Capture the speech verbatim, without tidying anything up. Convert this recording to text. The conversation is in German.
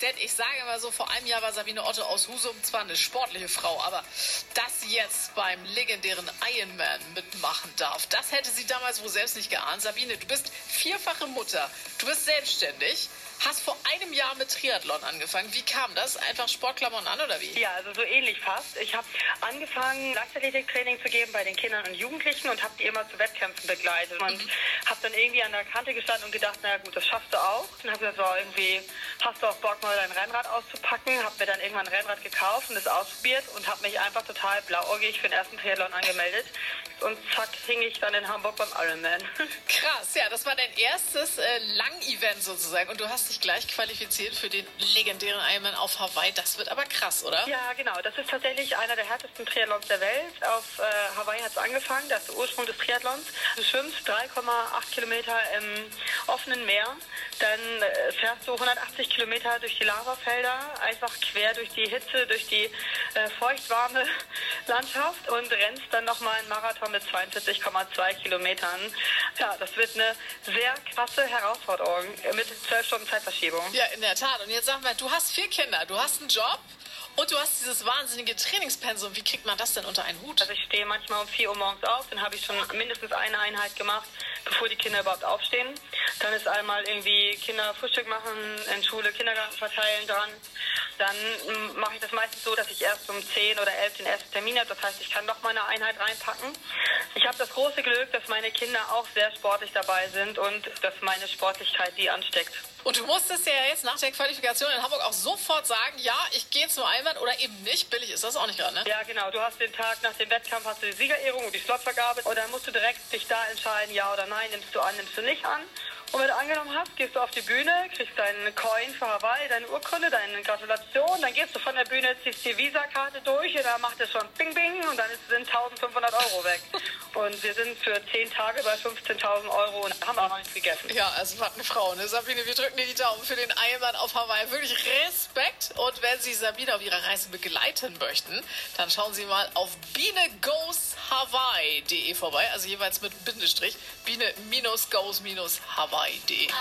Denn ich sage immer so, vor einem Jahr war Sabine Otto aus Husum zwar eine sportliche Frau, aber dass sie jetzt beim legendären Ironman mitmachen darf, das hätte sie damals wohl selbst nicht geahnt. Sabine, du bist vierfache Mutter, du bist selbstständig, hast vor einem Jahr mit Triathlon angefangen. Wie kam das? Einfach Sportklamotten an oder wie? Ja, also so ähnlich fast. Ich habe angefangen, Leichtathletiktraining zu geben bei den Kindern und Jugendlichen und habe die immer zu Wettkämpfen begleitet. Und mhm. habe dann irgendwie an der Kante gestanden und gedacht, na gut, das schaffst du auch. Und habe gesagt, so, irgendwie hast du auch Bock, mal dein Rennrad auszupacken. Habe mir dann irgendwann ein Rennrad gekauft und es ausprobiert und habe mich einfach total blauäugig für den ersten Triathlon angemeldet. Und zack, hing ich dann in Hamburg beim Ironman. Krass, ja, das war dein erstes äh, Lang-Event sozusagen. Und du hast dich gleich qualifiziert für den legendären Ironman auf Hawaii. Das wird aber krass, oder? Ja, genau. Das ist tatsächlich einer der härtesten Triathlons der Welt. Auf äh, Hawaii hat es angefangen. Das ist der Ursprung des Triathlons. Du schwimmst drei Komma acht Kilometer im offenen Meer. Dann äh, fährst du hundertachtzig Kilometer durch die Lavafelder, einfach quer durch die Hitze, durch die äh, feuchtwarme Landschaft und rennst dann nochmal einen Marathon mit zweiundvierzig Komma zwei Kilometern. Ja, das wird eine sehr krasse Herausforderung mit zwölf Stunden Zeitverschiebung. Ja, in der Tat. Und jetzt sag mal, du hast vier Kinder, du hast einen Job und du hast dieses wahnsinnige Trainingspensum. Wie kriegt man das denn unter einen Hut? Also ich stehe manchmal um vier Uhr morgens auf, dann habe ich schon mindestens eine Einheit gemacht, bevor die Kinder überhaupt aufstehen. Dann ist einmal irgendwie Kinder Frühstück machen, in Schule Kindergarten verteilen dran. Dann mache ich das meistens so, dass ich erst um zehn oder elf den ersten Termin habe. Das heißt, ich kann noch mal eine Einheit reinpacken. Ich habe das große Glück, dass meine Kinder auch sehr sportlich dabei sind und dass meine Sportlichkeit die ansteckt. Und du musstest ja jetzt nach der Qualifikation in Hamburg auch sofort sagen, ja, ich gehe zum Ironman oder eben nicht. Billig ist das auch nicht gerade, ne? Ja, genau. Du hast den Tag nach dem Wettkampf, hast du die Siegerehrung und die Slotvergabe. Und dann musst du direkt dich da entscheiden, ja oder nein, nimmst du an, nimmst du nicht an. Und wenn du angenommen hast, gehst du auf die Bühne, kriegst deinen Coin für Hawaii, deine Urkunde, deine Gratulation, dann gehst du von der Bühne, ziehst die Visakarte durch und dann macht es schon Bing Bing und dann sind eintausendfünfhundert Euro weg. Und wir sind für zehn Tage bei fünfzehntausend Euro und haben auch noch nichts gegessen. Ja, also was eine Frau, ne? Sabine, wir drücken dir die Daumen für den Ironman auf Hawaii. Wirklich Respekt. Und wenn Sie Sabine auf ihrer Reise begleiten möchten, dann schauen Sie mal auf biene goes hawaii punkt de vorbei. Also jeweils mit Bindestrich. biene goes hawaii punkt de.